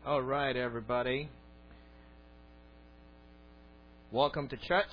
All right, everybody. Welcome to church.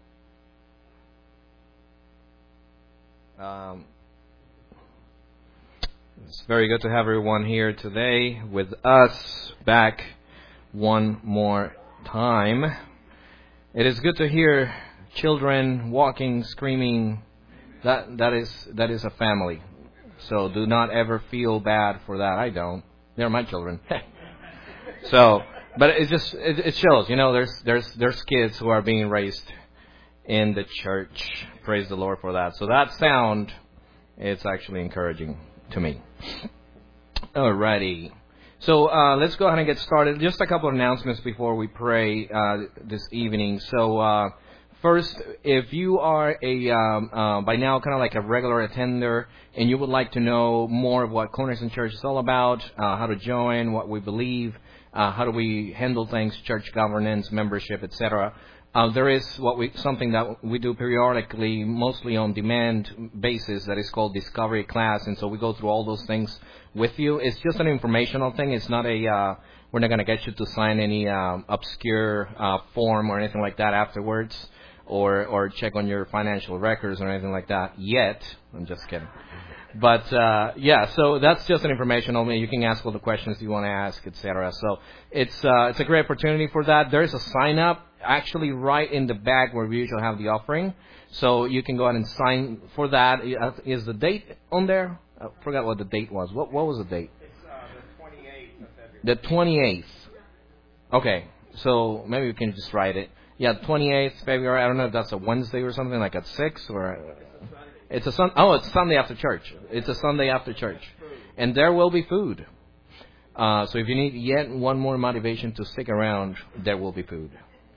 It's very good to have everyone here today with us back one more time. It is good to hear children walking, screaming. That is a family. So do not ever feel bad for that. I don't. They're my children. So, but it shows, there's kids who are being raised in the church. Praise the Lord for that. So that sound, it's actually encouraging to me. Alrighty. So let's go ahead and get started. Just a couple of announcements before we pray this evening. So first, if you are by now kind of like a regular attender and you would like to know more of what Cornerstone Church is all about, how to join, what we believe, how do we handle things, church governance, membership, etc. There is something that we do periodically, mostly on demand basis, that is called Discovery Class, and so we go through all those things with you. It's just an informational thing. It's not we're not going to get you to sign any obscure form or anything like that afterwards, or check on your financial records or anything like that yet. I'm just kidding. But so that's just an informational. You can ask all the questions you want to ask, etc. So it's a great opportunity for that. There is a sign up actually right in the back where we usually have the offering, so you can go ahead and sign for that. Is the date on there? I forgot what the date was. What was the date? It's the 28th of February. The 28th. Okay, so maybe we can just write it. Yeah, 28th February. I don't know if that's a Wednesday or something, like at 6 or. It's Sunday after church. It's a Sunday after church. And there will be food. So if you need yet one more motivation to stick around, there will be food.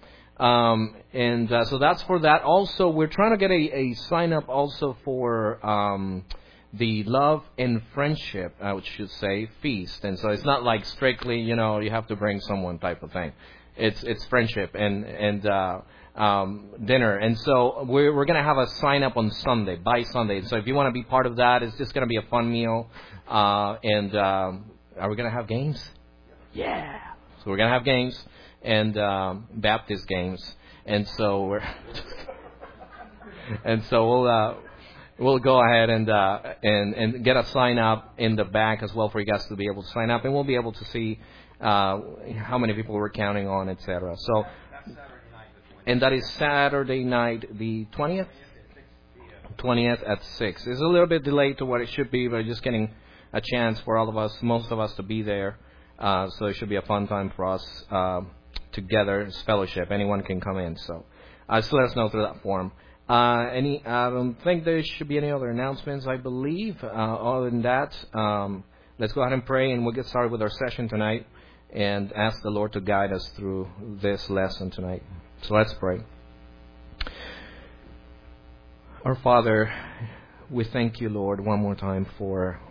So that's for that. Also, we're trying to get a sign up also for the Love and Friendship, I should say, feast. And so it's not like strictly, you have to bring someone type of thing. It's friendship and dinner, and so we're going to have a sign up on Sunday, by Sunday. So if you want to be part of that, it's just going to be a fun meal. Are we going to have games? Yeah. So we're going to have games and Baptist games, and so we'll go ahead and get a sign up in the back as well for you guys to be able to sign up, and we'll be able to see how many people we're counting on, etc. So. And that is Saturday night, the 20th? 20th at 6. It's a little bit delayed to what it should be, but just getting a chance for all of us, most of us, to be there. So it should be a fun time for us together. It's fellowship. Anyone can come in. So just let us know through that form. I don't think there should be any other announcements, I believe. Other than that, let's go ahead and pray, and we'll get started with our session tonight and ask the Lord to guide us through this lesson tonight. So let's pray. Our Father, we thank you, Lord, one more time for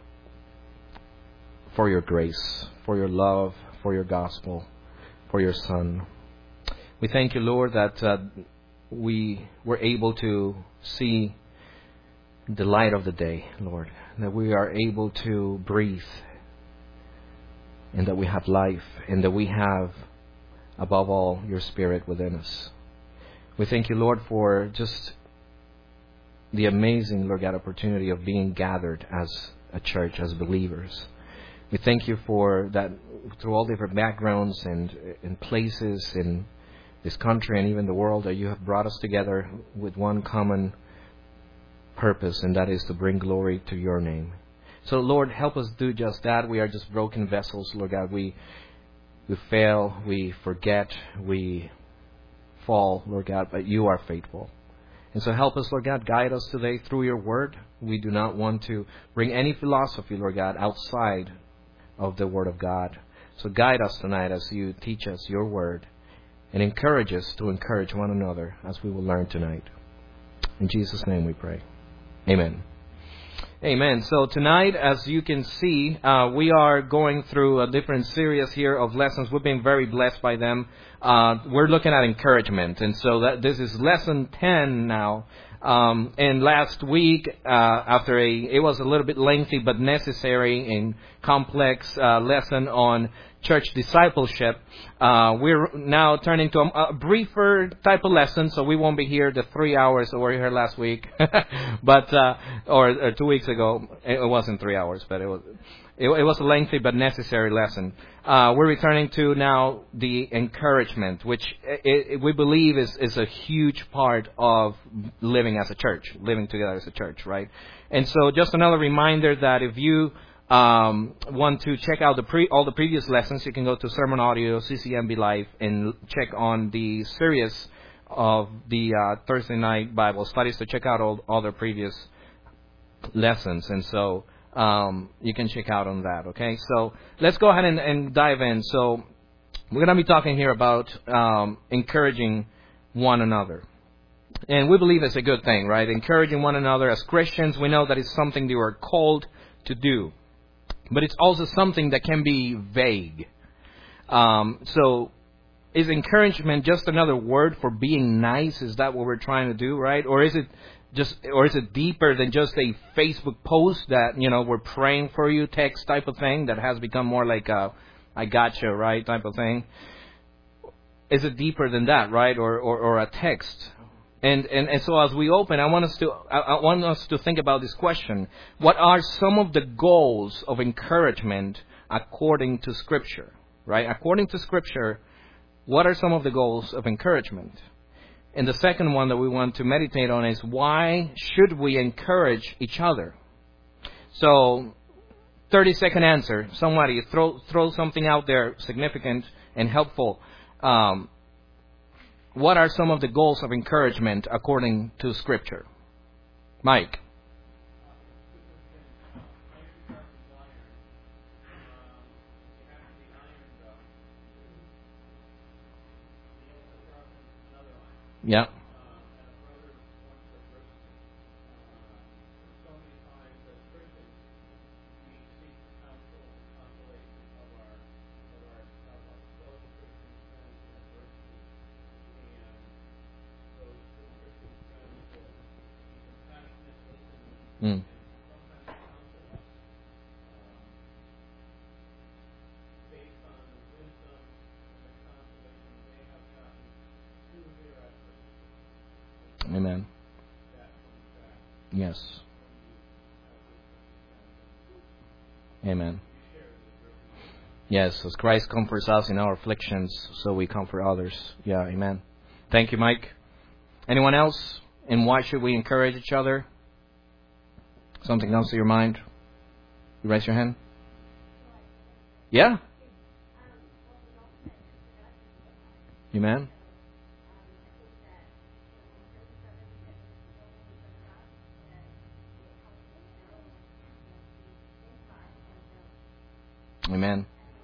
your grace, for your love, for your gospel, for your Son. We thank you, Lord, that we were able to see the light of the day, Lord, that we are able to breathe, and that we have life, and that we have, above all, your Spirit within us. We thank you, Lord, for just the amazing, Lord God, opportunity of being gathered as a church, as believers. We thank you for that through all different backgrounds and places in this country and even the world, that you have brought us together with one common purpose, and that is to bring glory to your name. So, Lord, help us do just that. We are just broken vessels, Lord God. We fail, we forget, we fall, Lord God, but you are faithful. And so help us, Lord God, guide us today through your word. We do not want to bring any philosophy, Lord God, outside of the word of God. So guide us tonight as you teach us your word, and encourage us to encourage one another as we will learn tonight. In Jesus' name we pray. Amen. Amen. So tonight, as you can see, we are going through a different series here of lessons. We've been very blessed by them. We're looking at encouragement. And so this is lesson 10 now. And last week, it was a little bit lengthy but necessary and complex lesson on church discipleship. We're now turning to a briefer type of lesson, so we won't be here the 3 hours that we were here last week, but or 2 weeks ago. It wasn't 3 hours, but it was a lengthy but necessary lesson. We're returning to now the encouragement, which we believe is a huge part of living as a church, living together as a church, right? And so just another reminder that if you want to check out all the previous lessons, you can go to Sermon Audio, CCMB Live, and check on the series of the Thursday night Bible studies to check out all the previous lessons. And so you can check out on that, okay? So let's go ahead and dive in. So we're going to be talking here about encouraging one another. And we believe it's a good thing, right? Encouraging one another as Christians, we know that it's something that we're called to do. But it's also something that can be vague. So is encouragement just another word for being nice? Is that what we're trying to do, right? Or is it deeper than just a Facebook post that, we're praying for you text type of thing that has become more like a I gotcha, right, type of thing? Is it deeper than that, right? Or a text? And so as we open, I want us to think about this question. What are some of the goals of encouragement according to Scripture? Right? According to Scripture, what are some of the goals of encouragement? And the second one that we want to meditate on is why should we encourage each other? So, 30-second answer. Somebody throw something out there significant and helpful. What are some of the goals of encouragement according to Scripture? Mike. Yeah. Mm. Amen. Yes. Amen. Yes, as Christ comforts us in our afflictions, so we comfort others. Yeah, amen. Thank you, Mike. Anyone else? And why should we encourage each other? Something else to your mind? You raise your hand? Yeah? Amen. Amen.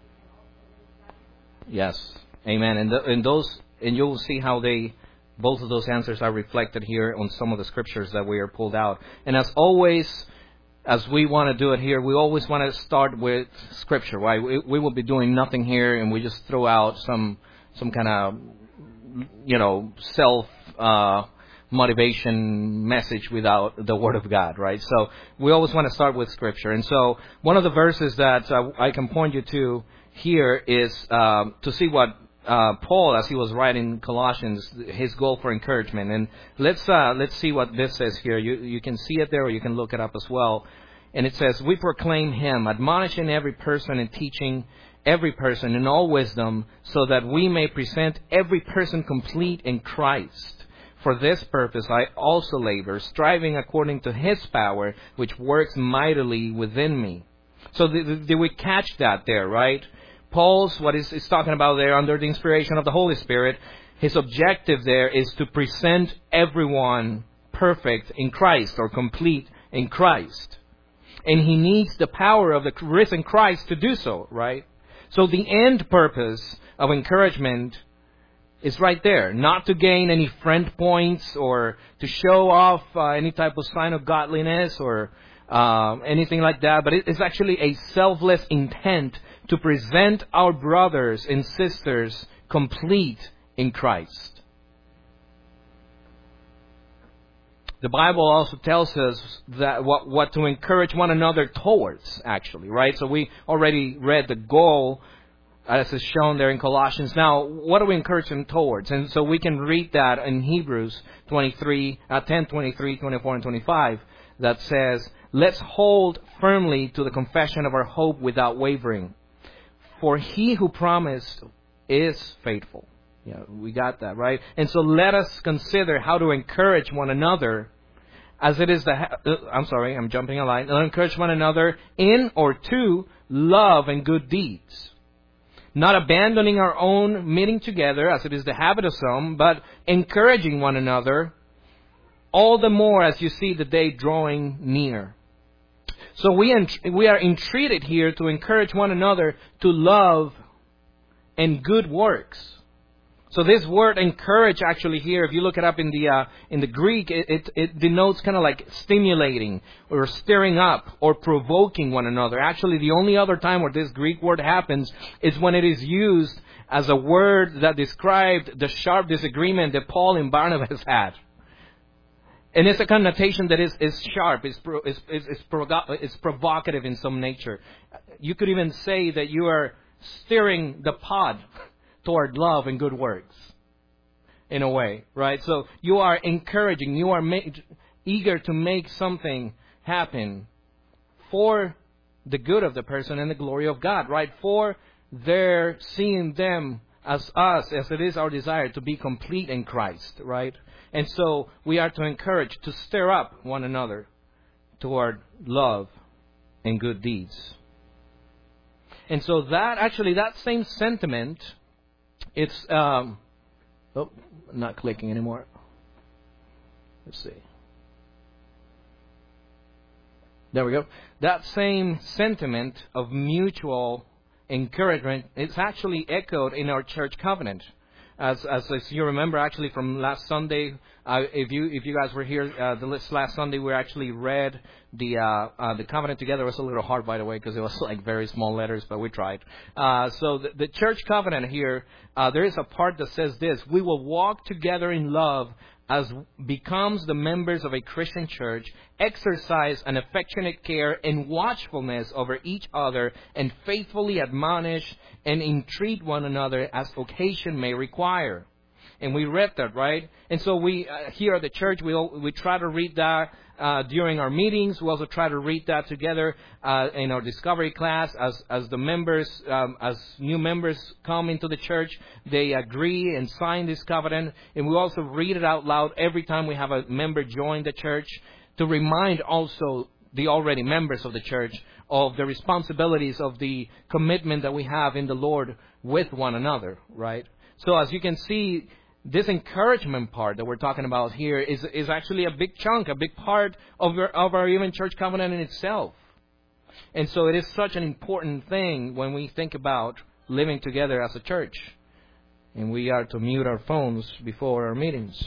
Yes. Amen. And you'll see how both of those answers are reflected here on some of the scriptures that we are pulled out. And as always, as we want to do it here, we always want to start with Scripture, right? We will be doing nothing here, and we just throw out some kind of, self motivation message without the Word of God, right? So we always want to start with Scripture. And so one of the verses that I can point you to here is to see what Paul, as he was writing Colossians, his goal for encouragement. And let's see what this says here. You can see it there, or you can look it up as well. And it says, "We proclaim Him, admonishing every person and teaching every person in all wisdom, so that we may present every person complete in Christ. For this purpose I also labor, striving according to His power, which works mightily within me." So did we catch that there, right? Paul's, what he's talking about there, under the inspiration of the Holy Spirit, his objective there is to present everyone perfect in Christ, or complete in Christ. And he needs the power of the risen Christ to do so, right? So the end purpose of encouragement is right there. Not to gain any friend points or to show off any type of sign of godliness or anything like that. But it is actually a selfless intent to present our brothers and sisters complete in Christ. The Bible also tells us that what to encourage one another towards, actually, right? So we already read the goal as is shown there in Colossians. Now, what do we encourage them towards? And so we can read that in Hebrews 10, 23, 24, and 25, that says, let's hold firmly to the confession of our hope without wavering. For he who promised is faithful. Yeah, we got that, right? And so let us consider how to encourage one another as it is I'm jumping a line. Encourage one another in or to love and good deeds. Not abandoning our own meeting together, as it is the habit of some, but encouraging one another, all the more as you see the day drawing near. So we are entreated here to encourage one another to love and good works. So this word encourage actually here, if you look it up in the Greek, it denotes kind of like stimulating or stirring up or provoking one another. Actually, the only other time where this Greek word happens is when it is used as a word that described the sharp disagreement that Paul and Barnabas had. And it's a connotation that is sharp, it's provocative in some nature. You could even say that you are stirring the pot toward love and good works, in a way, right? So you are encouraging, you are eager to make something happen for the good of the person and the glory of God, right? For their seeing them as us, as it is our desire to be complete in Christ, right? And so we are to encourage, to stir up one another toward love and good deeds. And so that same sentiment, it's, not clicking anymore. Let's see. There we go. That same sentiment of mutual encouragement is actually echoed in our church covenant. As you remember, actually from last Sunday, if you guys were here last Sunday, we actually read the covenant together. It was a little hard, by the way, because it was like very small letters, but we tried. So the church covenant here, there is a part that says this: we will walk together in love as becomes the members of a Christian church, exercise an affectionate care and watchfulness over each other, and faithfully admonish and entreat one another as occasion may require. And we read that, right? And so we here at the church, we try to read that during our meetings. We also try to read that together in our discovery class as the members, as new members come into the church, they agree and sign this covenant. And we also read it out loud every time we have a member join the church, to remind also the already members of the church of the responsibilities of the commitment that we have in the Lord with one another, right? So as you can see, this encouragement part that we're talking about here is actually a big chunk, a big part of our even church covenant in itself. And so it is such an important thing when we think about living together as a church. And we are to mute our phones before our meetings.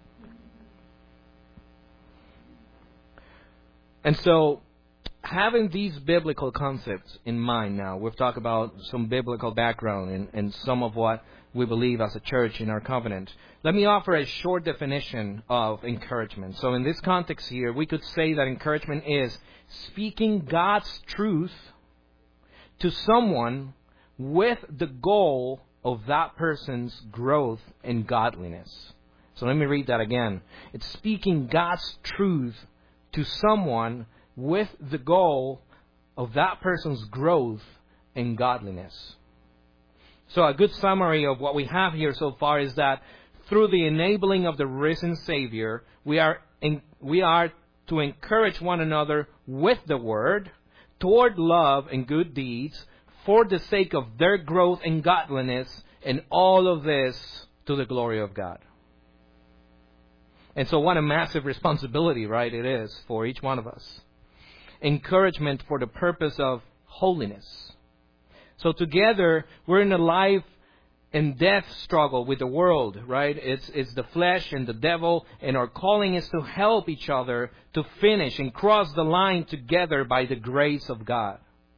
And so, having these biblical concepts in mind now, we've talked about some biblical background and some of what we believe as a church in our covenant. Let me offer a short definition of encouragement. So in this context here, we could say that encouragement is speaking God's truth to someone with the goal of that person's growth in godliness. So let me read that again. It's speaking God's truth to someone with the goal of that person's growth in godliness. So a good summary of what we have here so far is that through the enabling of the risen Savior, we are to encourage one another with the Word toward love and good deeds for the sake of their growth in godliness, and all of this to the glory of God. And so what a massive responsibility, right, it is for each one of us. Encouragement for the purpose of holiness. So together, we're in a life and death struggle with the world, right? It's the flesh and the devil, and our calling is to help each other to finish and cross the line together by the grace of God.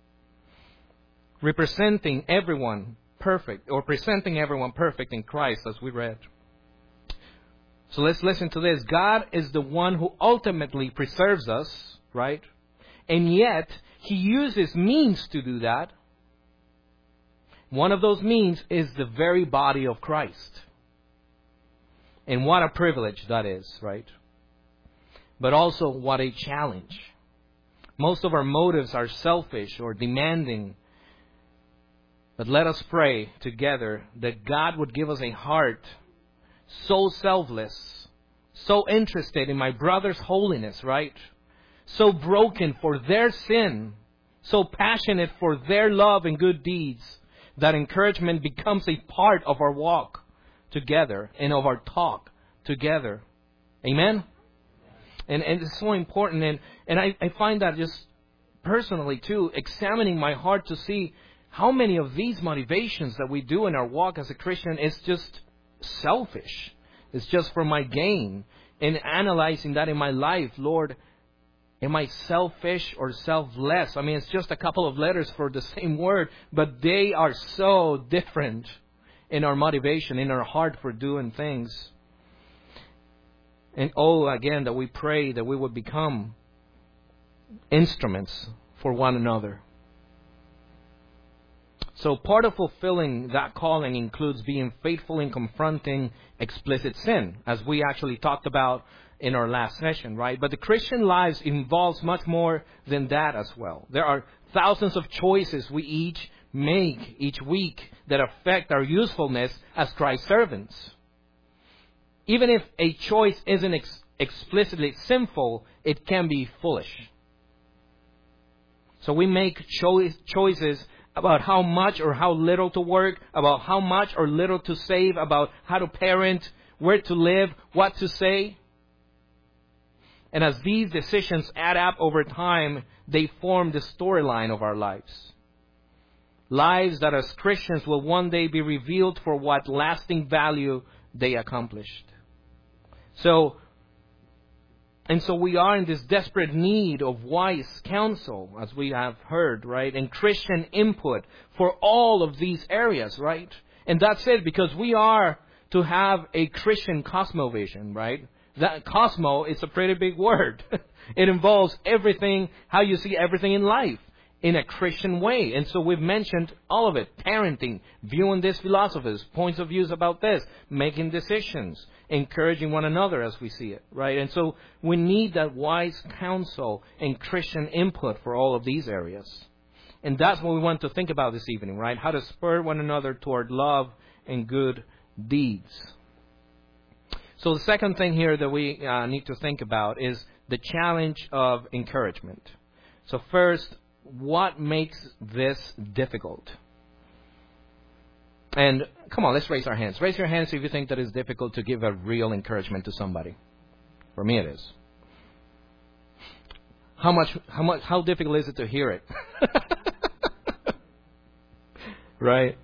Presenting everyone perfect in Christ, as we read. So let's listen to this. God is the one who ultimately preserves us, right? And yet, He uses means to do that. One of those means is the very body of Christ. And what a privilege that is, right? But also what a challenge. Most of our motives are selfish or demanding. But let us pray together that God would give us a heart so selfless, so interested in my brother's holiness, right? So broken for their sin, so passionate for their love and good deeds, that encouragement becomes a part of our walk together and of our talk together. Amen? And it's so important. And I find that just personally too, examining my heart to see how many of these motivations that we do in our walk as a Christian is just selfish. It's just for my gain. And analyzing that in my life, Lord, am I selfish or selfless? I mean, it's just a couple of letters for the same word, but they are so different in our motivation, in our heart for doing things. And again, that we pray that we would become instruments for one another. So part of fulfilling that calling includes being faithful in confronting explicit sin, as we actually talked about in our last session, right? But the Christian lives involves much more than that as well. There are thousands of choices we each make each week that affect our usefulness as Christ's servants. Even if a choice isn't explicitly sinful, it can be foolish. So we make choices about how much or how little to work, about how much or little to save, about how to parent, where to live, what to say. And as these decisions add up over time, they form the storyline of our lives. Lives that as Christians will one day be revealed for what lasting value they accomplished. So we are in this desperate need of wise counsel, as we have heard, right? And Christian input for all of these areas, right? And that's it, because we are to have a Christian cosmovision, right? That cosmo is a pretty big word. It involves everything, how you see everything in life, in a Christian way. And so we've mentioned all of it. Parenting, viewing these philosophies, points of views about this, making decisions, encouraging one another as we see it, right? And so we need that wise counsel and Christian input for all of these areas. And that's what we want to think about this evening, right? How to spur one another toward love and good deeds. So the second thing here that we need to think about is the challenge of encouragement. So first, what makes this difficult? And come on, let's raise our hands. Raise your hands if you think that it's difficult to give a real encouragement to somebody. For me, it is. How difficult is it to hear it? Right?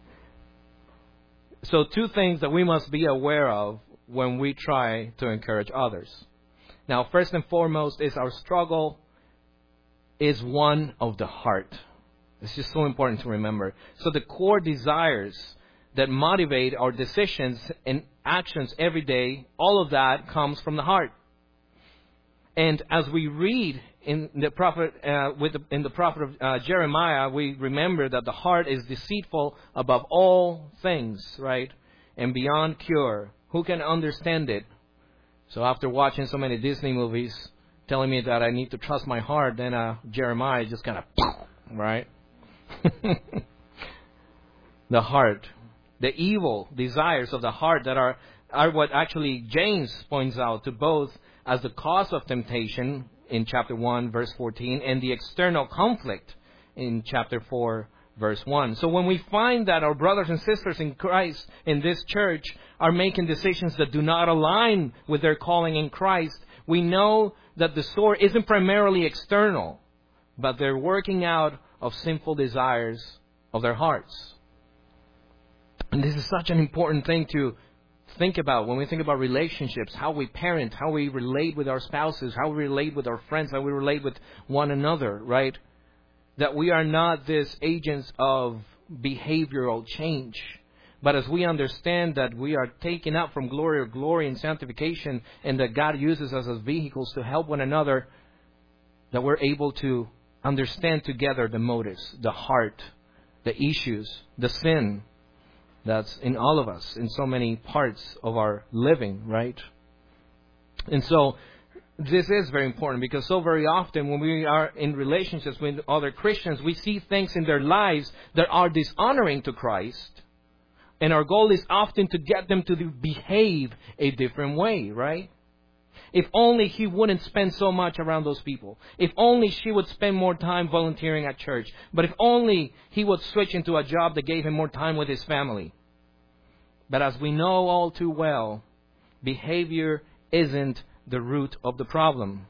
So 2 things that we must be aware of when we try to encourage others. Now, first and foremost is our struggle is one of the heart. It's just so important to remember. So the core desires that motivate our decisions and actions every day, all of that comes from the heart. And as we read in the prophet of Jeremiah, we remember that the heart is deceitful above all things, right? And beyond cure. Who can understand it? So after watching so many Disney movies telling me that I need to trust my heart, then Jeremiah just kind of, right? The heart. The evil desires of the heart that are what actually James points out to both as the cause of temptation in chapter 1, verse 14, and the external conflict in chapter 4, verse 1. So when we find that our brothers and sisters in Christ in this church are making decisions that do not align with their calling in Christ, we know that the source isn't primarily external, but they're working out of sinful desires of their hearts. And this is such an important thing to think about when we think about relationships, how we parent, how we relate with our spouses, how we relate with our friends, how we relate with one another, right? That we are not these agents of behavioral change. But as we understand that we are taken up from glory to glory in sanctification, and that God uses us as vehicles to help one another, that we're able to understand together the motives, the heart, the issues, the sin that's in all of us, in so many parts of our living, right? And so this is very important, because so very often when we are in relationships with other Christians, we see things in their lives that are dishonoring to Christ. And our goal is often to get them to behave a different way, right? If only he wouldn't spend so much around those people. If only she would spend more time volunteering at church. But if only he would switch into a job that gave him more time with his family. But as we know all too well, behavior isn't the root of the problem.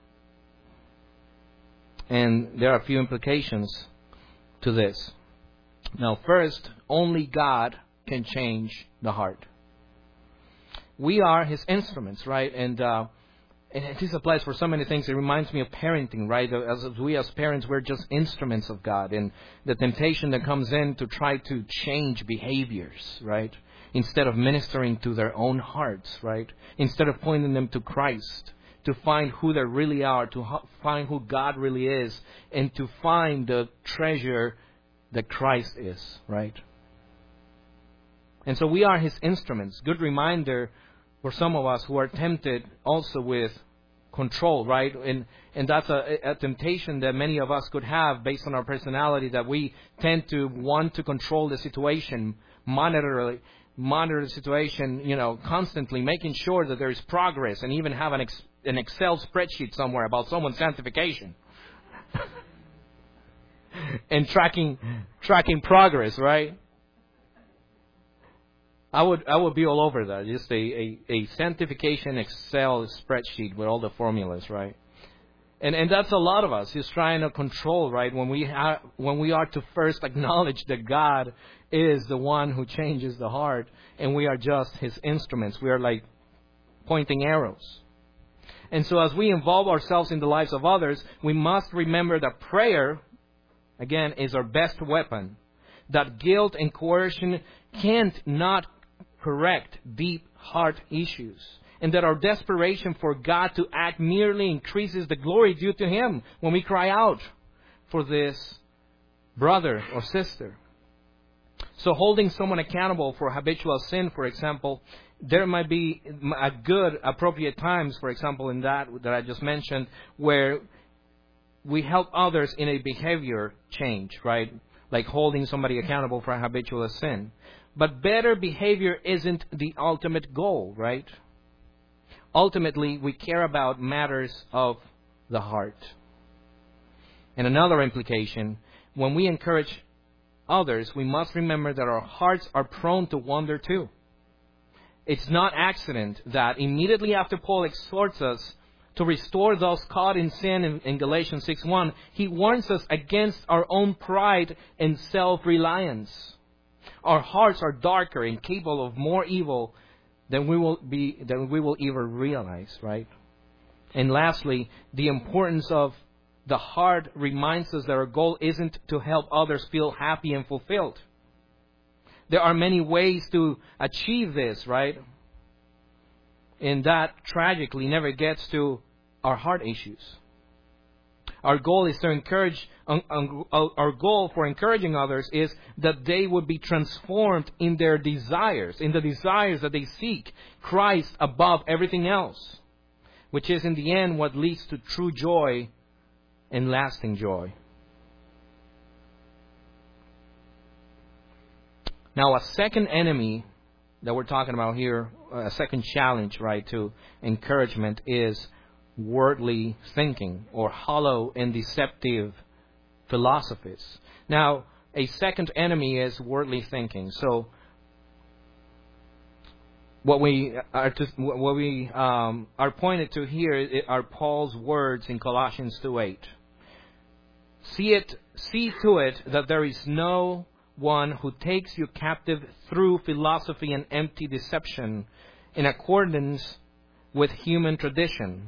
And there are a few implications to this. Now, first, only God can change the heart. We are His instruments, right? And this applies for so many things. It reminds me of parenting, right? As we as parents, we're just instruments of God. And the temptation that comes in to try to change behaviors, right? Instead of ministering to their own hearts, right? Instead of pointing them to Christ, to find who they really are, to find who God really is, and to find the treasure that Christ is, right? And so we are His instruments. Good reminder for some of us who are tempted also with control, right? And that's a temptation that many of us could have based on our personality, that we tend to want to control the situation, monitor the situation, constantly making sure that there is progress, and even have an Excel spreadsheet somewhere about someone's sanctification. And tracking progress, right? I would be all over that. Just a sanctification Excel spreadsheet with all the formulas, right? And that's a lot of us, just trying to control, right? When we are to first acknowledge that God is the one who changes the heart, and we are just His instruments. We are like pointing arrows. And so as we involve ourselves in the lives of others, we must remember that prayer, again, is our best weapon. That guilt and coercion can't not correct deep heart issues. And that our desperation for God to act merely increases the glory due to Him when we cry out for this brother or sister. So holding someone accountable for habitual sin, for example, there might be a good, appropriate times, for example, in that I just mentioned, where we help others in a behavior change, right? Like holding somebody accountable for a habitual sin. But better behavior isn't the ultimate goal, right? Ultimately, we care about matters of the heart. And another implication, when we encourage others, we must remember that our hearts are prone to wander too. It's not accident that immediately after Paul exhorts us to restore those caught in sin in Galatians 6:1, he warns us against our own pride and self-reliance. Our hearts are darker and capable of more evil than we will ever realize, right? And lastly, the importance of the heart reminds us that our goal isn't to help others feel happy and fulfilled. There are many ways to achieve this, right? And that tragically never gets to our heart issues. Our goal is to encourage. Our goal for encouraging others is that they would be transformed in their desires, in the desires that they seek Christ above everything else, which is in the end what leads to true joy and lasting joy. Now, a second enemy that we're talking about here, a second challenge, right, to encouragement is worldly thinking, or hollow and deceptive philosophies. Now, a second enemy is worldly thinking. So, what we are pointed to here are Paul's words in Colossians 2:8. See to it that there is no one who takes you captive through philosophy and empty deception in accordance with human tradition,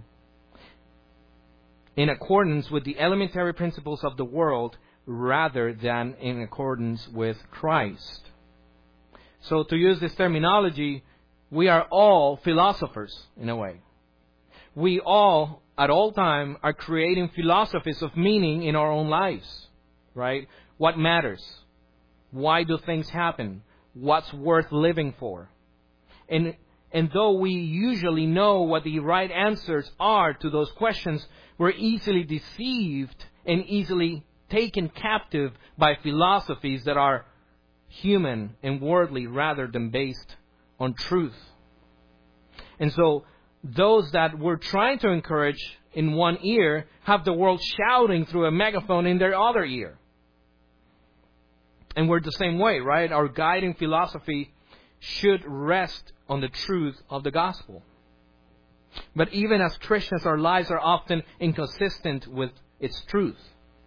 in accordance with the elementary principles of the world, rather than in accordance with Christ. So to use this terminology, we are all philosophers in a way. We all, at all time, are creating philosophies of meaning in our own lives, right? What matters? Why do things happen? What's worth living for? And though we usually know what the right answers are to those questions, we're easily deceived and easily taken captive by philosophies that are human and worldly rather than based on truth. And so those that we're trying to encourage in one ear have the world shouting through a megaphone in their other ear. And we're the same way, right? Our guiding philosophy should rest on the truth of the gospel. But even as Christians, our lives are often inconsistent with its truth.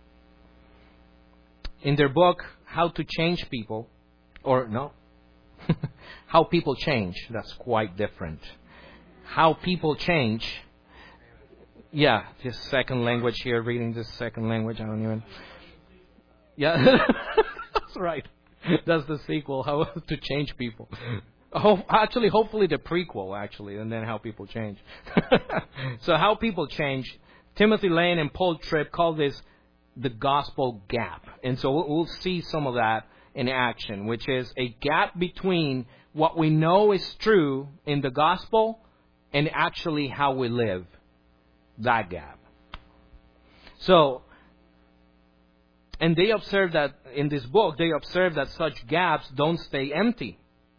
In their book, How to Change People, How People Change, that's quite different. How People Change. Yeah, just second language here, reading this second language, I don't even... Yeah, that's right. That's the sequel, How to Change People. Hopefully the prequel, actually, and then How People Change. So How People Change, Timothy Lane and Paul Tripp call this the gospel gap. And so we'll see some of that in action, which is a gap between what we know is true in the gospel and actually how we live. That gap. So, and they observe that in this book, they observe that such gaps don't stay empty.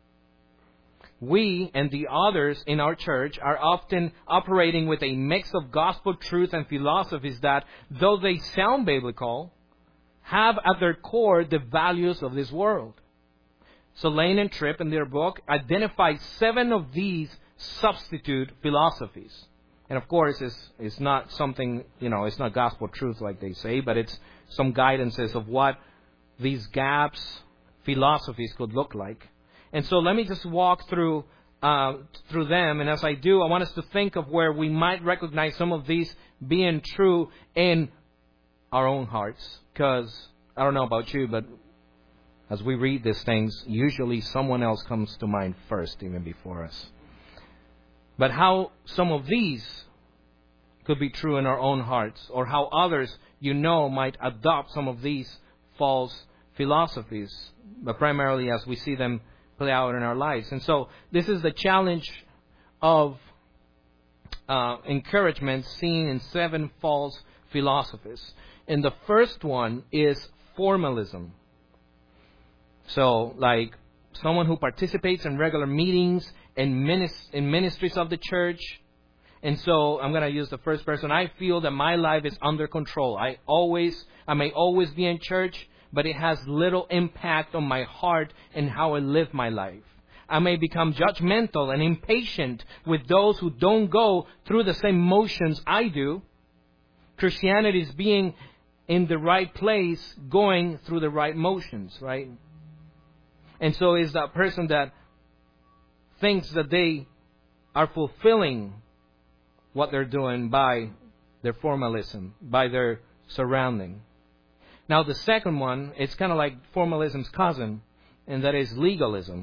We and the others in our church are often operating with a mix of gospel truth and philosophies that, though they sound biblical, have at their core the values of this world. So Lane and Tripp in their book identify 7 of these substitute philosophies. And of course, it's not something, it's not gospel truth like they say, but it's some guidances of what these gaps, philosophies could look like. And so let me just walk through them. And as I do, I want us to think of where we might recognize some of these being true in our own hearts. Because I don't know about you, but as we read these things, usually someone else comes to mind first, even before us. But how some of these could be true in our own hearts, or how others, might adopt some of these false philosophies, but primarily as we see them play out in our lives. And so this is the challenge of encouragement seen in 7 false philosophies. And the first one is formalism. So, like someone who participates in regular meetings and in ministries of the church. And so I'm going to use the first person. I feel that my life is under control. I may always be in church, but it has little impact on my heart and how I live my life. I may become judgmental and impatient with those who don't go through the same motions I do. Christianity is being in the right place, going through the right motions, right? And so is that person that thinks that they are fulfilling what they're doing by their formalism, by their surrounding. Now, the second one, it's kind of like formalism's cousin, and that is legalism.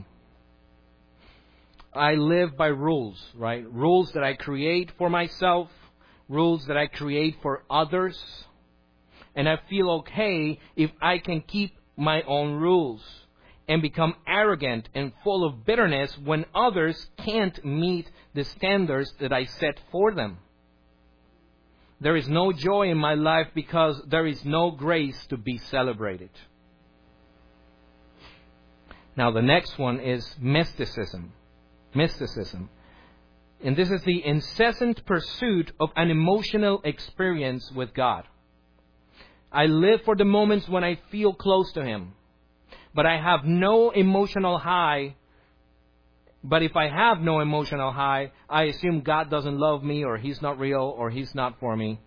I live by rules, right? Rules that I create for myself, rules that I create for others, and I feel okay if I can keep my own rules and become arrogant and full of bitterness when others can't meet the standards that I set for them. There is no joy in my life because there is no grace to be celebrated. Now, the next one is mysticism. Mysticism. And this is the incessant pursuit of an emotional experience with God. I live for the moments when I feel close to Him. But I have no emotional high. But if I have no emotional high, I assume God doesn't love me, or He's not real, or He's not for me.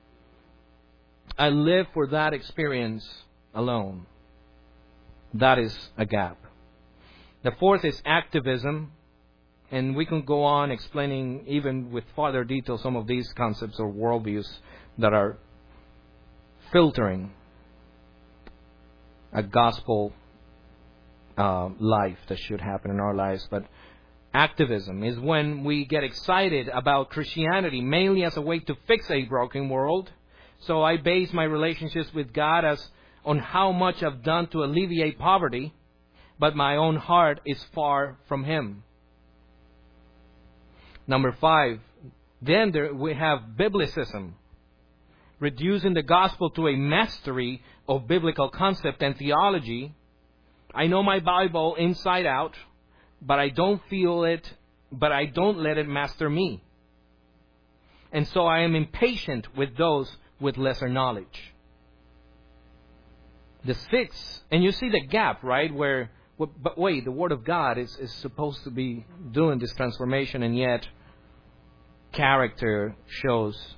I live for that experience alone. That is a gap. The fourth is activism. And we can go on explaining even with further detail some of these concepts or worldviews that are filtering a gospel life that should happen in our lives. But activism is when we get excited about Christianity, mainly as a way to fix a broken world. So I base my relationships with God as on how much I've done to alleviate poverty, but my own heart is far from Him. Number 5, then we have biblicism, reducing the gospel to a mastery of biblical concept and theology. I know my Bible inside out, but I don't feel it, but I don't let it master me. And so I am impatient with those with lesser knowledge. The 6th, and you see the gap, right? But wait, the Word of God is supposed to be doing this transformation, and yet character shows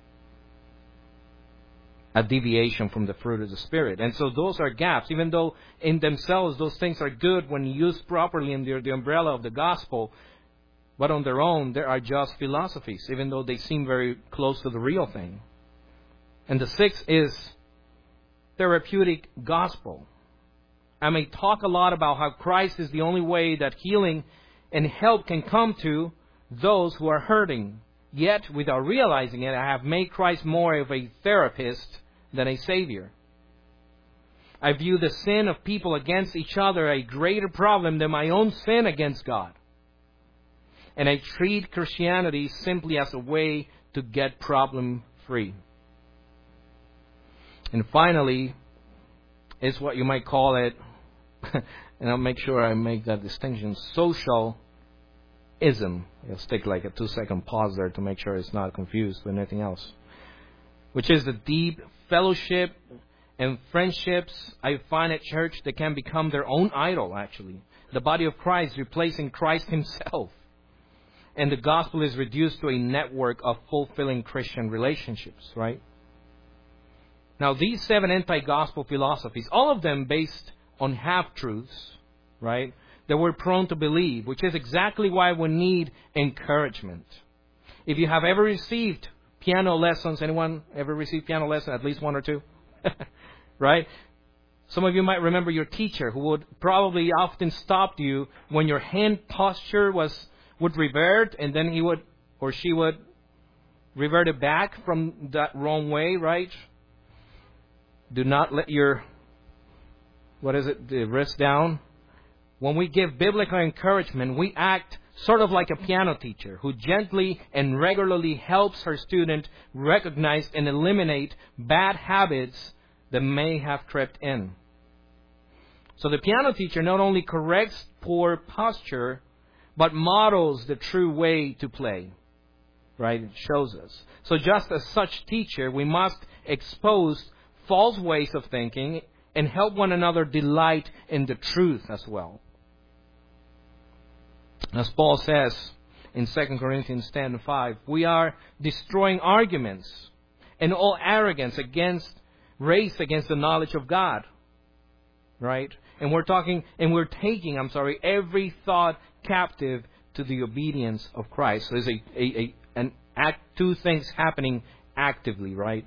a deviation from the fruit of the Spirit. And so those are gaps, even though in themselves those things are good when used properly under the umbrella of the gospel, but on their own they are just philosophies, even though they seem very close to the real thing. And the 6th is therapeutic gospel. I may talk a lot about how Christ is the only way that healing and help can come to those who are hurting. Yet, without realizing it, I have made Christ more of a therapist than a savior. I view the sin of people against each other a greater problem than my own sin against God. And I treat Christianity simply as a way to get problem-free. And finally, is what you might call it, and I'll make sure I make that distinction, socialism. I'll take like a 2-second pause there to make sure it's not confused with anything else. Which is the deep fellowship and friendships I find at church that can become their own idol, actually. The body of Christ replacing Christ Himself. And the gospel is reduced to a network of fulfilling Christian relationships, right? Now, these 7 anti-gospel philosophies, all of them based on half-truths, right, that we're prone to believe, which is exactly why we need encouragement. If you have ever received piano lessons, anyone ever received piano lessons, at least 1 or 2? Right? Some of you might remember your teacher who would probably often stop you when your hand posture would revert, and then he would or she would revert it back from that wrong way, right? Do not let your, the wrist down. When we give biblical encouragement, we act sort of like a piano teacher who gently and regularly helps her student recognize and eliminate bad habits that may have crept in. So the piano teacher not only corrects poor posture, but models the true way to play. Right? It shows us. So just as such teacher, we must expose false ways of thinking and help one another delight in the truth as well. As Paul says in 2 Corinthians 10:5, we are destroying arguments and all arrogance raised against the knowledge of God. Right? And we're taking every thought captive to the obedience of Christ. So there's two things happening actively, right?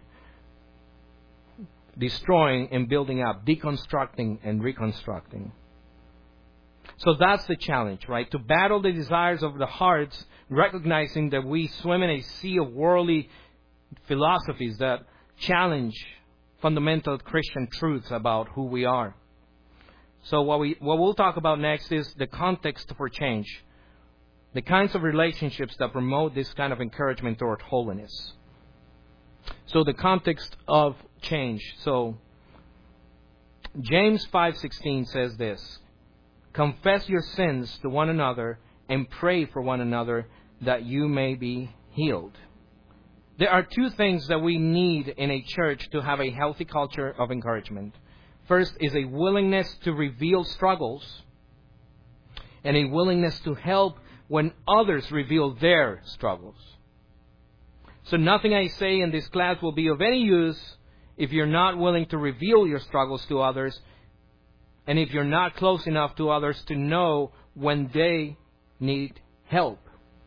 Destroying and building up, deconstructing and reconstructing. So that's the challenge, right? To battle the desires of the hearts, recognizing that we swim in a sea of worldly philosophies that challenge fundamental Christian truths about who we are. So what we'll talk about next is the context for change. The kinds of relationships that promote this kind of encouragement toward holiness. So the context of change. So James 5:16 says this: confess your sins to one another and pray for one another that you may be healed. There are 2 things that we need in a church to have a healthy culture of encouragement. First is a willingness to reveal struggles and a willingness to help when others reveal their struggles. So nothing I say in this class will be of any use if you're not willing to reveal your struggles to others, and if you're not close enough to others to know when they need help.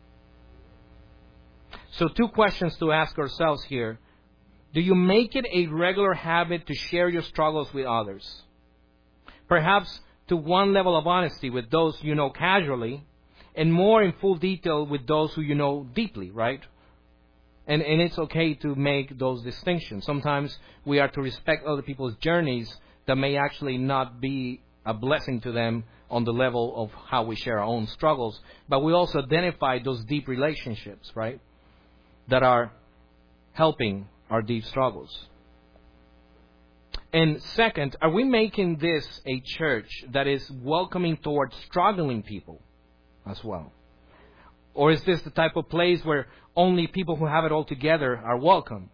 So 2 questions to ask ourselves here. Do you make it a regular habit to share your struggles with others? Perhaps to one level of honesty with those you know casually, and more in full detail with those who you know deeply, right? And it's okay to make those distinctions. Sometimes we are to respect other people's journeys that may actually not be a blessing to them on the level of how we share our own struggles. But we also identify those deep relationships, right, that are helping our deep struggles. And second, are we making this a church that is welcoming towards struggling people as well? Or is this the type of place where only people who have it all together are welcome?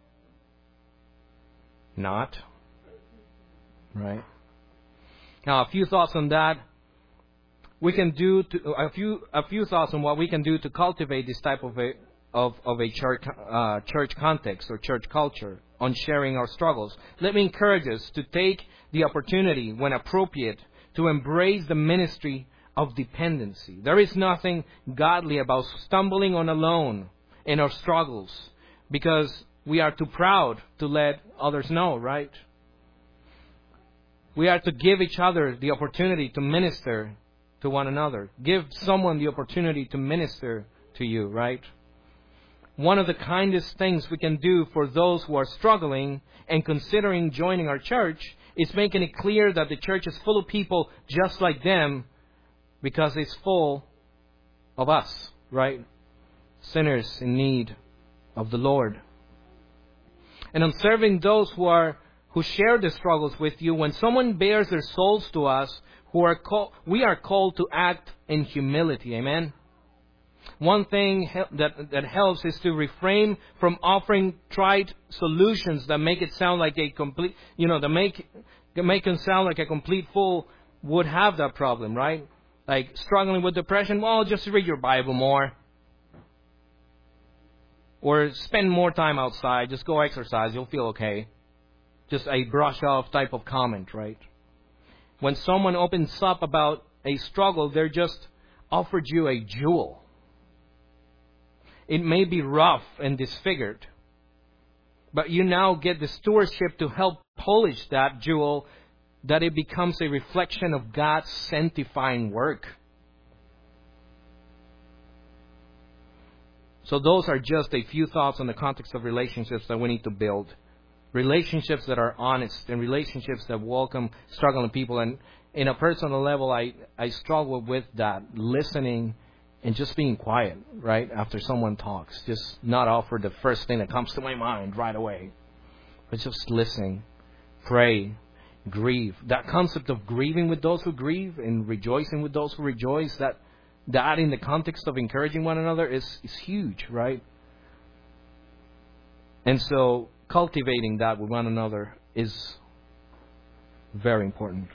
Not. Right? Now, a few thoughts on that. We can do a few thoughts on what we can do to cultivate this type of a church context or church culture on sharing our struggles. Let me encourage us to take the opportunity, when appropriate, to embrace the ministry of dependency. There is nothing godly about stumbling on alone in our struggles because we are too proud to let others know, right? We are to give each other the opportunity to minister to one another. Give someone the opportunity to minister to you, right? One of the kindest things we can do for those who are struggling and considering joining our church is making it clear that the church is full of people just like them, because it's full of us, right? Sinners in need of the Lord. And on serving those who share the struggles with you, when someone bears their souls to us, we are called to act in humility. Amen. One thing that helps is to refrain from offering trite solutions that make it sound like a complete, that make them sound like a complete fool would have that problem, right? Like struggling with depression, well, just read your Bible more. Or spend more time outside, just go exercise, you'll feel okay. Just a brush off type of comment, right? When someone opens up about a struggle, they're just offered you a jewel. It may be rough and disfigured, but you now get the stewardship to help polish that jewel, that it becomes a reflection of God's sanctifying work. So those are just a few thoughts on the context of relationships that we need to build. Relationships that are honest and relationships that welcome struggling people. And in a personal level, I struggle with that, listening and just being quiet, right, after someone talks. Just not offer the first thing that comes to my mind right away, but just listening, pray, grieve. That concept of grieving with those who grieve and rejoicing with those who rejoice, that in the context of encouraging one another is huge, right? And so cultivating that with one another is very important.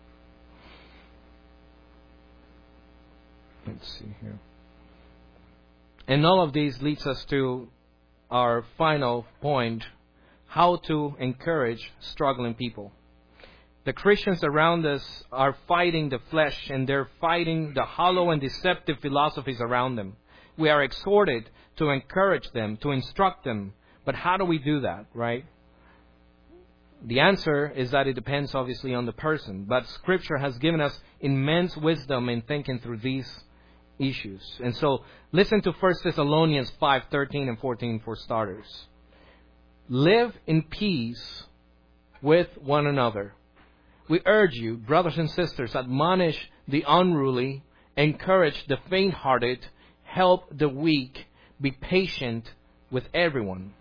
Let's see here. And all of these leads us to our final point: how to encourage struggling people. The Christians around us are fighting the flesh, and they're fighting the hollow and deceptive philosophies around them. We are exhorted to encourage them, to instruct them. But how do we do that, right? The answer is that it depends obviously on the person. But Scripture has given us immense wisdom in thinking through these issues. And so listen to 1 Thessalonians 5:13 and 14 for starters. Live in peace with one another. We urge you, brothers and sisters, admonish the unruly, encourage the faint-hearted, help the weak, be patient with everyone.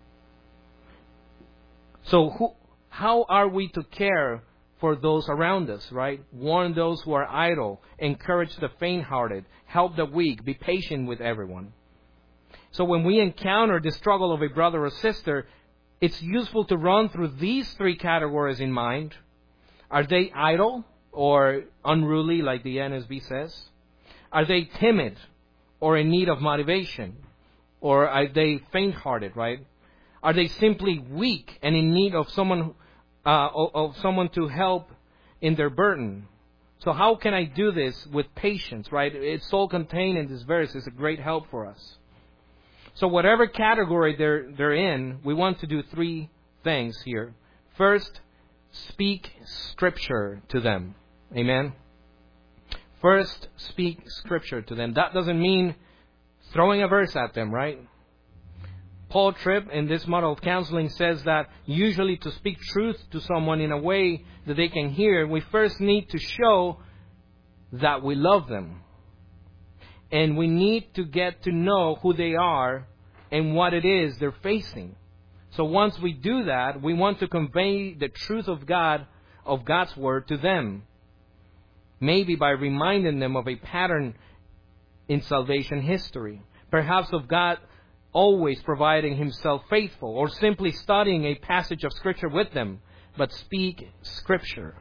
So how are we to care for those around us, right? Warn those who are idle, encourage the faint-hearted, help the weak, be patient with everyone. So when we encounter the struggle of a brother or sister, it's useful to run through these three categories in mind. Are they idle or unruly, like the NSB says? Are they timid or in need of motivation? Or are they faint-hearted, right? Are they simply weak and in need of someone to help in their burden? So how can I do this with patience, right? It's all contained in this verse. It's a great help for us. So whatever category they're in, we want to do three things here. First, speak Scripture to them. Amen? First, speak Scripture to them. That doesn't mean throwing a verse at them, right? Paul Tripp, in this model of counseling, says that usually to speak truth to someone in a way that they can hear, we first need to show that we love them. And we need to get to know who they are and what it is they're facing. So once we do that, we want to convey the truth of God, of God's Word to them. Maybe by reminding them of a pattern in salvation history. Perhaps of God always providing Himself faithful, or simply studying a passage of Scripture with them, but speak Scripture.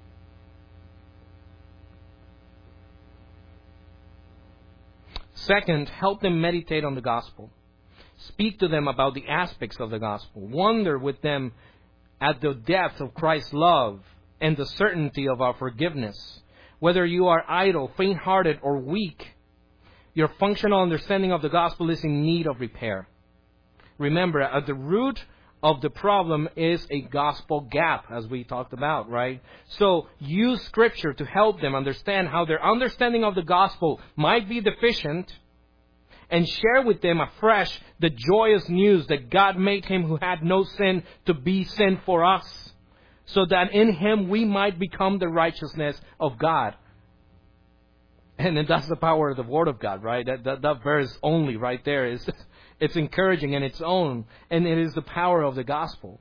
Second, help them meditate on the gospel. Speak to them about the aspects of the gospel. Wonder with them at the depth of Christ's love and the certainty of our forgiveness. Whether you are idle, faint-hearted, or weak, your functional understanding of the gospel is in need of repair. Remember, at the root of the problem is a gospel gap, as we talked about, right? So use Scripture to help them understand how their understanding of the gospel might be deficient, and share with them afresh the joyous news that God made Him who had no sin to be sin for us, so that in Him we might become the righteousness of God. And then that's the power of the Word of God, right? That verse only right there is it's encouraging in its own, and it is the power of the gospel.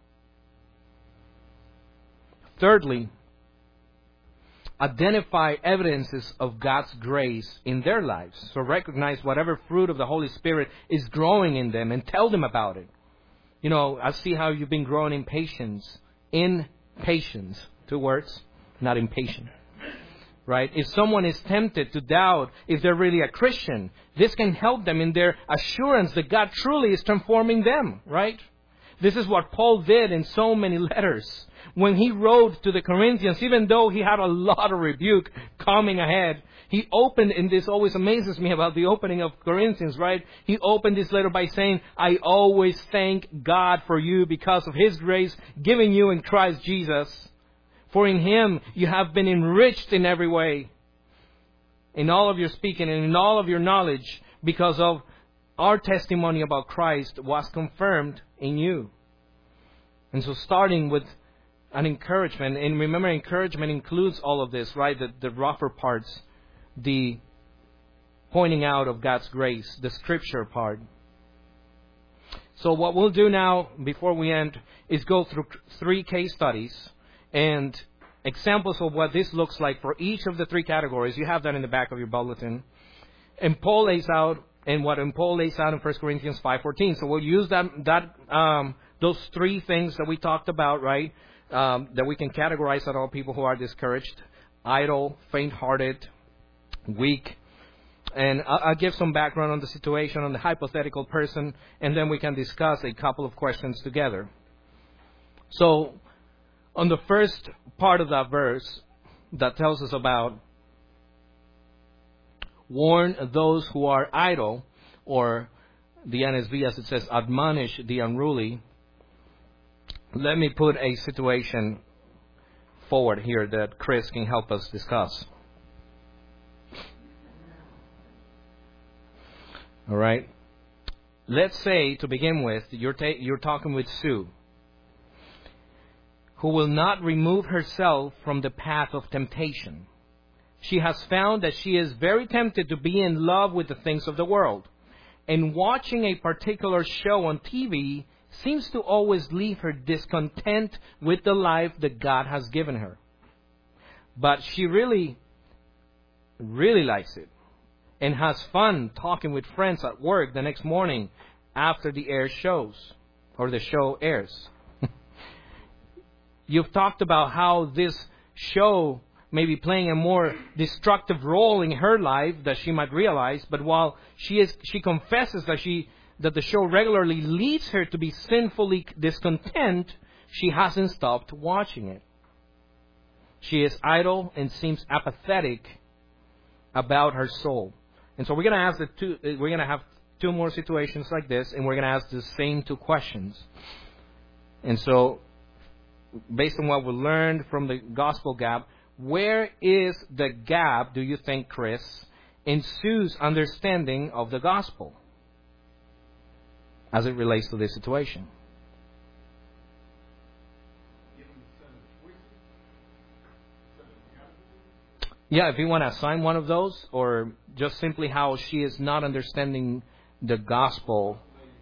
Thirdly, identify evidences of God's grace in their lives. So recognize whatever fruit of the Holy Spirit is growing in them and tell them about it. You know, I see how you've been growing in patience. In patience. 2 words, not impatient. Right? If someone is tempted to doubt if they're really a Christian, this can help them in their assurance that God truly is transforming them. Right? This is what Paul did in so many letters. When he wrote to the Corinthians, even though he had a lot of rebuke coming ahead, he opened, and this always amazes me about the opening of Corinthians, right? He opened this letter by saying, I always thank God for you because of His grace given you in Christ Jesus. For in Him you have been enriched in every way, in all of your speaking and in all of your knowledge, because of our testimony about Christ was confirmed in you. And so starting with an encouragement, and remember, encouragement includes all of this, right? The rougher parts, the pointing out of God's grace, the Scripture part. So what we'll do now, before we end, is go through 3 case studies and examples of what this looks like for each of the 3 categories. You have that in the back of your bulletin. And Paul lays out, and what Paul lays out in 1 Corinthians 5:14. So we'll use those 3 things that we talked about, right? That we can categorize at all people who are discouraged, idle, faint-hearted, weak. And I'll give some background on the situation, on the hypothetical person, and then we can discuss a couple of questions together. So, on the first part of that verse that tells us about warn those who are idle, or the NSV as it says, admonish the unruly. Let me put a situation forward here that Chris can help us discuss. All right. Let's say, to begin with, you're talking with Sue, who will not remove herself from the path of temptation. She has found that she is very tempted to be in love with the things of the world. And watching a particular show on TV seems to always leave her discontent with the life that God has given her. But she really, really likes it and has fun talking with friends at work the next morning after the show airs. You've talked about how this show may be playing a more destructive role in her life that she might realize, but while she confesses that the show regularly leads her to be sinfully discontent, she hasn't stopped watching it. She is idle and seems apathetic about her soul. And so we're going to have 2 more situations like this, and we're going to ask the same 2 questions. And so, based on what we learned from the gospel gap, where is the gap, do you think, Chris, in Sue's understanding of the gospel? as it relates to this situation. Yeah, if you want to assign one of those, or just simply how she is not understanding the gospel.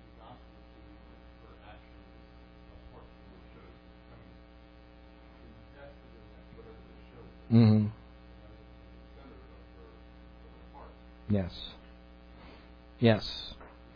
Mm-hmm. Yes. Yes.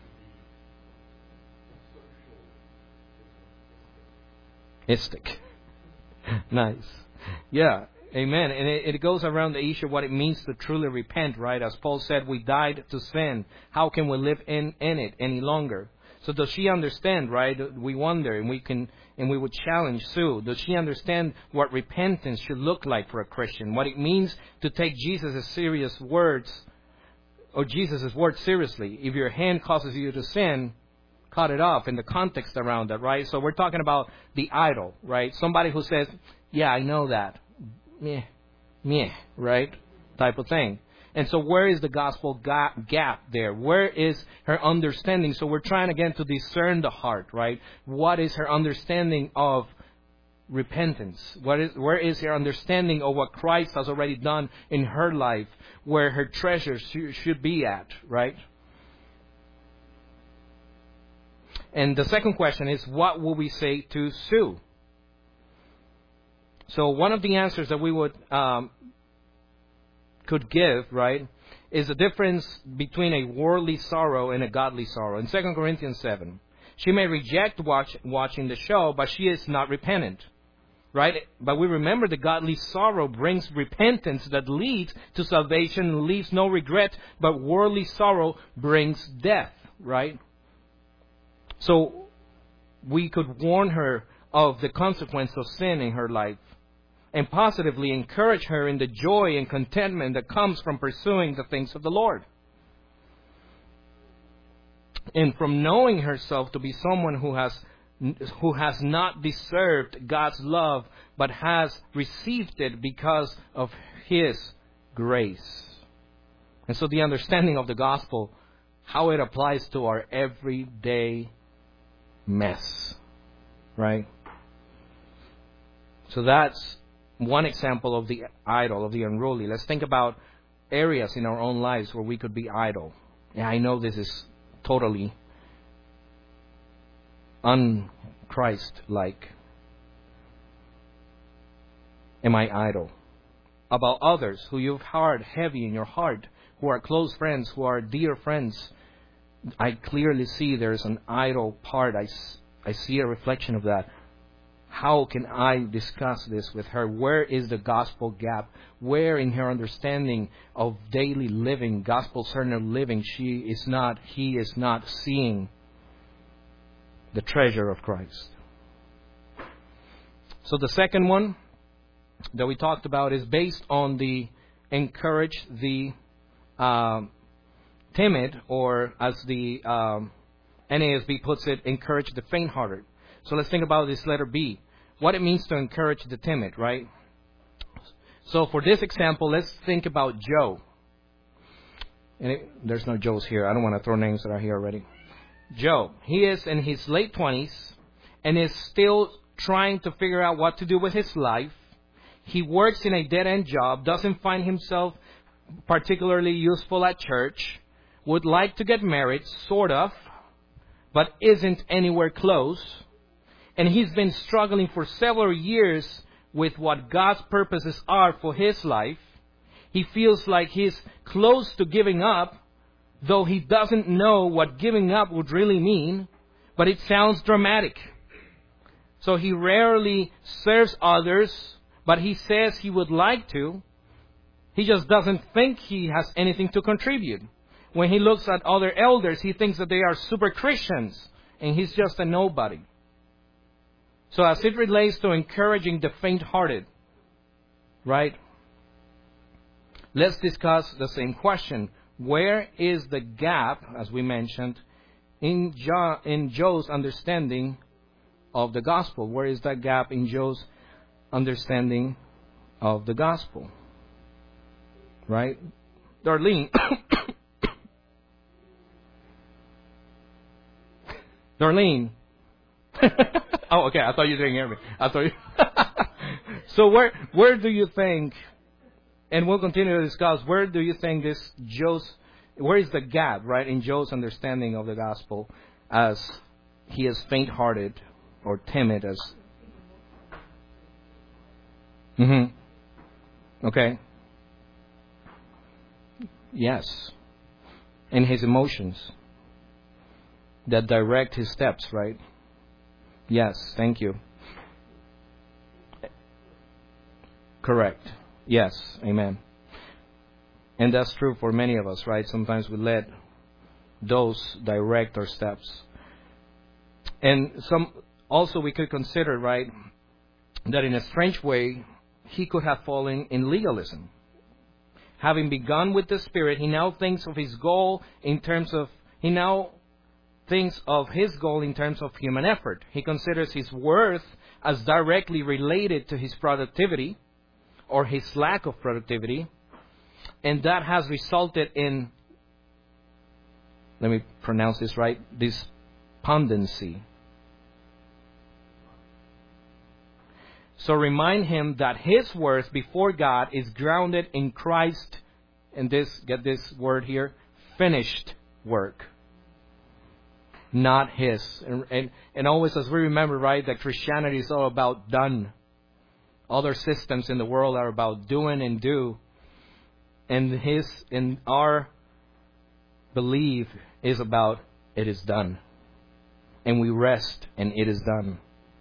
Istic. Nice. Yeah. Amen. And it goes around the issue of what it means to truly repent, right? As Paul said, we died to sin. How can we live in it any longer? So does she understand, right? We wonder, and we would challenge Sue. Does she understand what repentance should look like for a Christian? What it means to take Jesus' serious words, or Jesus' words seriously. If your hand causes you to sin, cut it off, in the context around that, right? So we're talking about the idol, right? Somebody who says, yeah, I know that. Meh, right? Type of thing. And so where is the gospel gap there? Where is her understanding? So we're trying again to discern the heart, right? What is her understanding of repentance? Where is her understanding of what Christ has already done in her life? Where her treasures should be at, right? And the second question is, what will we say to Sue? So one of the answers that we would could give, right, is the difference between a worldly sorrow and a godly sorrow. In 2 Corinthians 7, she may reject watching the show, but she is not repentant, right? But we remember the godly sorrow brings repentance that leads to salvation and leaves no regret, but worldly sorrow brings death, right? So we could warn her of the consequence of sin in her life, and positively encourage her in the joy and contentment that comes from pursuing the things of the Lord. And from knowing herself to be someone who has not deserved God's love, but has received it because of His grace. And so the understanding of the gospel, how it applies to our everyday mess, right? So that's one example of the idol, of the unruly. Let's think about areas in our own lives where we could be idle. Yeah, I know this is totally un-Christ-like. Am I idle? About others who you've heard heavy in your heart, who are close friends, who are dear friends, I clearly see there's an idle part. I see a reflection of that. How can I discuss this with her? Where is the gospel gap? Where in her understanding of daily living, gospel-centered living, he is not seeing the treasure of Christ? So the second one that we talked about is based on the encourage the timid, or as the NASB puts it, encourage the faint-hearted. So let's think about this letter B. What it means to encourage the timid, right? So for this example, let's think about Joe. There's no Joes here. I don't want to throw names that are here already. Joe, he is in his late 20s and is still trying to figure out what to do with his life. He works in a dead-end job, doesn't find himself particularly useful at church, would like to get married, sort of, but isn't anywhere close. And he's been struggling for several years with what God's purposes are for his life. He feels like he's close to giving up, though he doesn't know what giving up would really mean, but it sounds dramatic. So he rarely serves others, but he says he would like to. He just doesn't think he has anything to contribute. When he looks at other elders, he thinks that they are super Christians, and he's just a nobody. So as it relates to encouraging the faint-hearted, right? Let's discuss the same question. Where is the gap, as we mentioned, in Joe's understanding of the gospel? Where is that gap in Joe's understanding of the gospel? Right? Darlene. Darlene. Oh, okay. I thought you didn't hear me. I thought you. So where do you think, and we'll continue to discuss, where do you think where is the gap, right, in Joe's understanding of the gospel, as he is faint-hearted or timid as... Okay. Yes. And his emotions that direct his steps, right? Yes, thank you. Correct. Yes, amen. And that's true for many of us, right? Sometimes we let those direct our steps. And also we could consider, right, that in a strange way, he could have fallen in legalism. Having begun with the Spirit, he now thinks of his goal in terms of human effort. He considers his worth as directly related to his productivity or his lack of productivity. And that has resulted in, let me pronounce this right, despondency. So remind him that his worth before God is grounded in Christ, and get this word here, finished work. Not his. And always, as we remember, right, that Christianity is all about done. Other systems in the world are about doing and do. And our belief is about it is done. And we rest and it is done.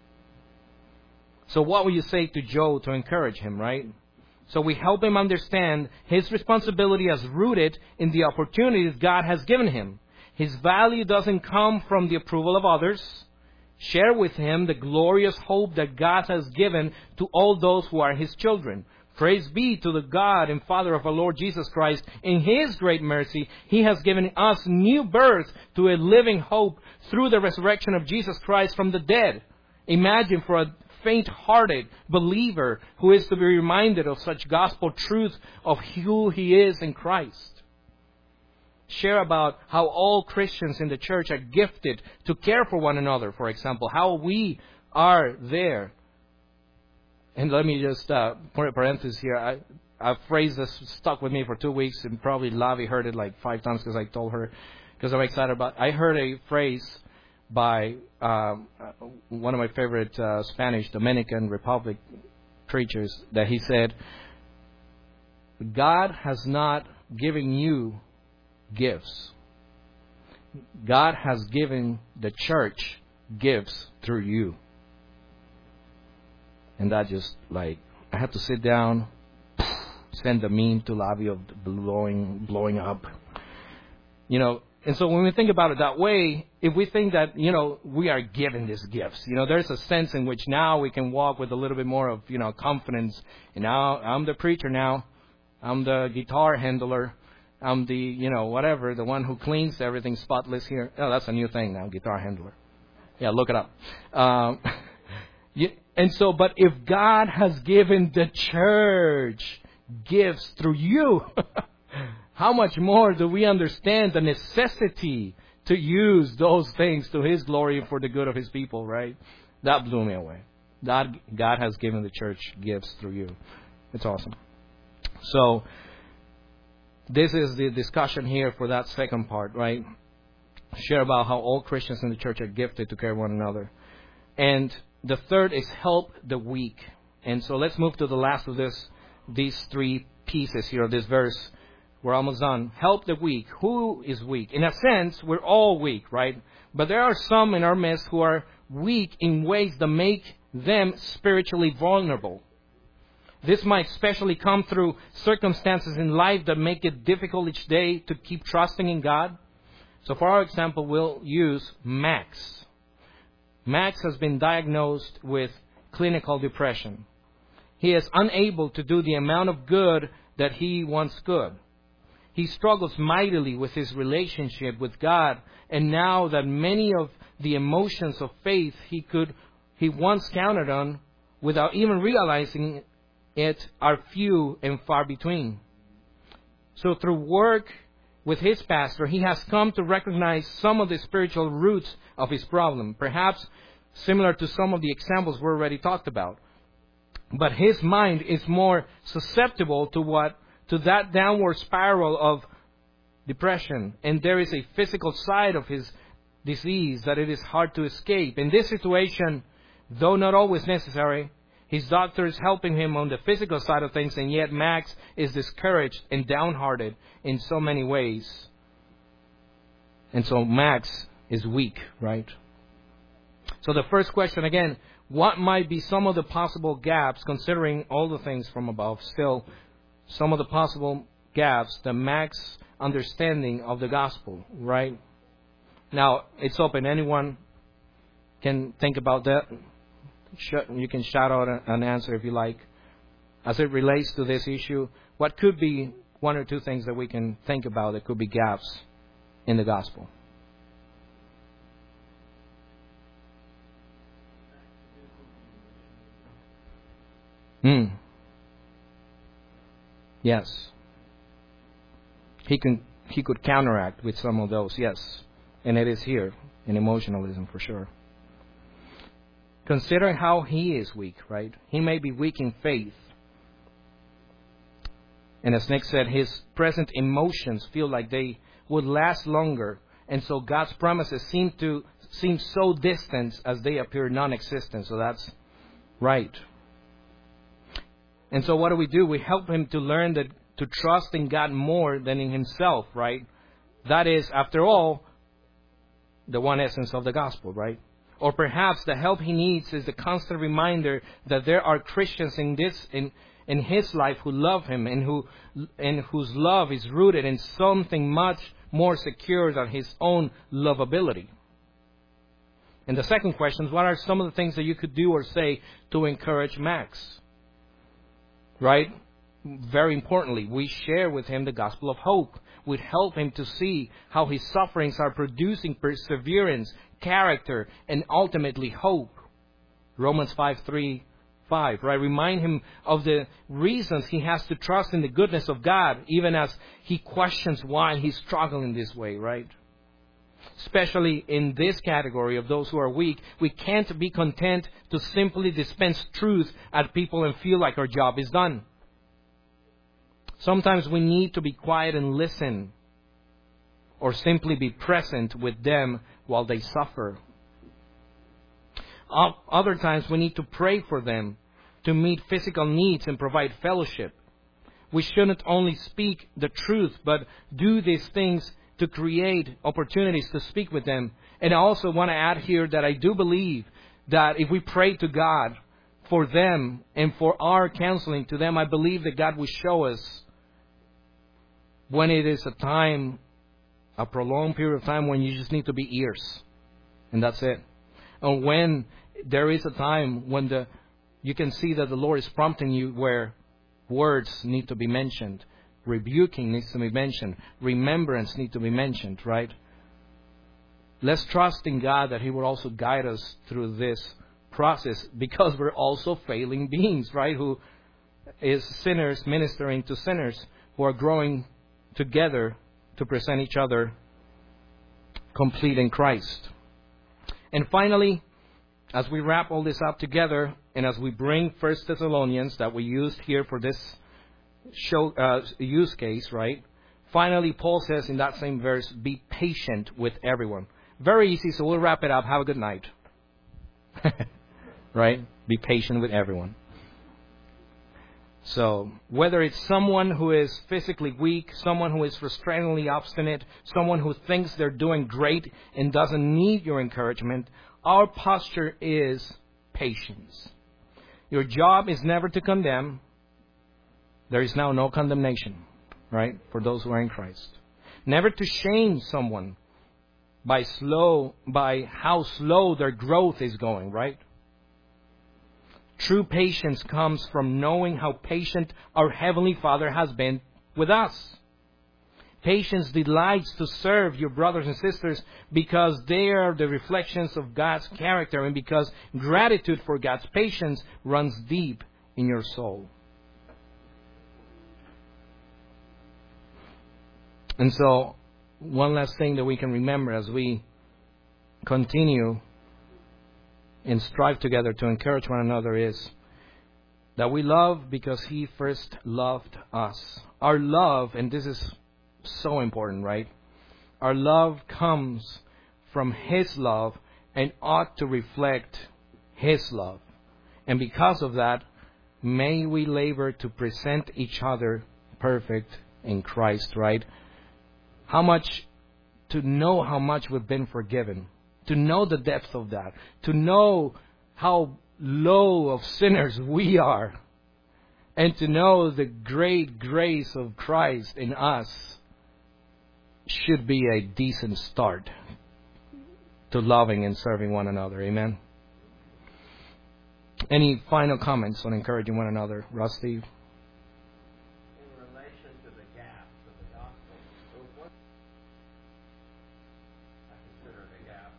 So what will you say to Joe to encourage him, right? So we help him understand his responsibility as rooted in the opportunities God has given him. His value doesn't come from the approval of others. Share with him the glorious hope that God has given to all those who are his children. Praise be to the God and Father of our Lord Jesus Christ. In his great mercy, he has given us new birth to a living hope through the resurrection of Jesus Christ from the dead. Imagine for a faint-hearted believer who is to be reminded of such gospel truth of who he is in Christ. Share about how all Christians in the church are gifted to care for one another, for example, how we are there. And let me just put a parenthesis here. A phrase that's stuck with me for 2 weeks, and probably Lavi heard it like 5 times because I told her, because I'm excited about it. I heard a phrase by one of my favorite Spanish Dominican Republic preachers that he said, God has not given you gifts. God has given the church gifts through you. And that just I had to sit down, send a meme to Lavi of blowing up. And so when we think about it that way, if we think that, we are given these gifts, there's a sense in which now we can walk with a little bit more of, confidence. And now I'm the preacher now. I'm the guitar handler. I'm the, whatever, the one who cleans everything spotless here. Oh, that's a new thing now, guitar handler. Yeah, look it up. But if God has given the church gifts through you, how much more do we understand the necessity to use those things to his glory and for the good of his people, right? That blew me away. God has given the church gifts through you. It's awesome. So, this is the discussion here for that second part, right? Share about how all Christians in the church are gifted to care one another. And the third is help the weak. And so let's move to the last of these 3 pieces here of this verse. We're almost done. Help the weak. Who is weak? In a sense, we're all weak, right? But there are some in our midst who are weak in ways that make them spiritually vulnerable. This might especially come through circumstances in life that make it difficult each day to keep trusting in God. So for our example, we'll use Max. Max has been diagnosed with clinical depression. He is unable to do the amount of good that he once could. He struggles mightily with his relationship with God, and now that many of the emotions of faith he once counted on without even realizing it are few and far between. So through work with his pastor, he has come to recognize some of the spiritual roots of his problem, perhaps similar to some of the examples we already talked about. But his mind is more susceptible to that downward spiral of depression, and there is a physical side of his disease that it is hard to escape. In this situation, though not always necessary, his doctor is helping him on the physical side of things, and yet Max is discouraged and downhearted in so many ways. And so Max is weak, right? So the first question again, what might be some of the possible gaps, considering all the things from above, still some of the possible gaps that Max understanding of the gospel, right? Now, it's open. Anyone can think about that. You can shout out an answer if you like. As it relates to this issue, what could be one or two things that we can think about that could be gaps in the gospel? Yes. He could counteract with some of those, yes. And it is here in emotionalism for sure. Consider how he is weak, right? He may be weak in faith. And as Nick said, his present emotions feel like they would last longer. And so God's promises seem so distant as they appear non-existent. So that's right. And so what do? We help him to learn to trust in God more than in himself, right? That is, after all, the one essence of the gospel, right? Or perhaps the help he needs is the constant reminder that there are Christians in his life who love him and whose love is rooted in something much more secure than his own lovability. And the second question is, what are some of the things that you could do or say to encourage Max? Right? Very importantly, we share with him the gospel of hope. We help him to see how his sufferings are producing perseverance, character, and ultimately hope. Romans 5:3-5, right? Remind him of the reasons he has to trust in the goodness of God, even as he questions why he's struggling this way, right? Especially in this category of those who are weak, we can't be content to simply dispense truth at people and feel like our job is done. Sometimes we need to be quiet and listen, or simply be present with them while they suffer. Other times we need to pray for them, to meet physical needs and provide fellowship. We shouldn't only speak the truth, but do these things to create opportunities to speak with them. And I also want to add here that I do believe that if we pray to God for them and for our counseling to them, I believe that God will show us when it is a prolonged period of time when you just need to be ears. And that's it. And when there is a time when you can see that the Lord is prompting you where words need to be mentioned. Rebuking needs to be mentioned. Remembrance needs to be mentioned, right? Let's trust in God that He will also guide us through this process, because we're also failing beings, right? Who is sinners ministering to sinners who are growing together to present each other complete in Christ. And finally, as we wrap all this up together, and as we bring 1 Thessalonians that we used here for this use case, right? Finally, Paul says in that same verse, be patient with everyone. Very easy, so we'll wrap it up. Have a good night. Right? Be patient with everyone. So, whether it's someone who is physically weak, someone who is frustratingly obstinate, someone who thinks they're doing great and doesn't need your encouragement, our posture is patience. Your job is never to condemn. There is now no condemnation, right, for those who are in Christ. Never to shame someone by how slow their growth is going, right? True patience comes from knowing how patient our Heavenly Father has been with us. Patience delights to serve your brothers and sisters because they are the reflections of God's character, and because gratitude for God's patience runs deep in your soul. And so, one last thing that we can remember as we continue and strive together to encourage one another is that we love because He first loved us. Our love, and this is so important, right? Our love comes from His love and ought to reflect His love. And because of that, may we labor to present each other perfect in Christ, right? To know how much we've been forgiven, to know the depth of that, to know how low of sinners we are, and to know the great grace of Christ in us should be a decent start to loving and serving one another. Amen. Any final comments on encouraging one another, Rusty? In relation to the gaps of the gospel, what I consider the gap.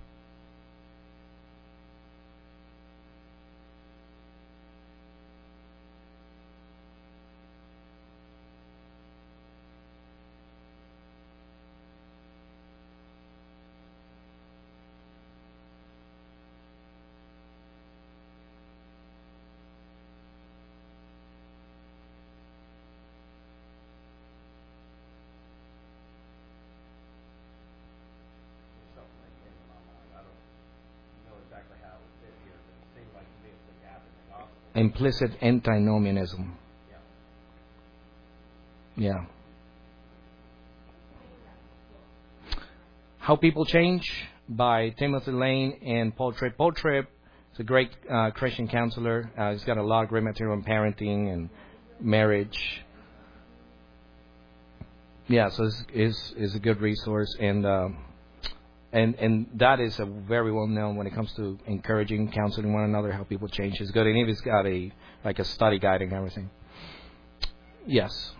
Implicit antinomianism. Yeah. How People Change by Timothy Lane and Paul Tripp. Paul Tripp is a great Christian counselor. He's got a lot of great material on parenting and marriage. Yeah, so is a good resource, and that is a very well known when it comes to encouraging, counseling one another, how people change. It's good, and he's got a study guide and everything. Yes.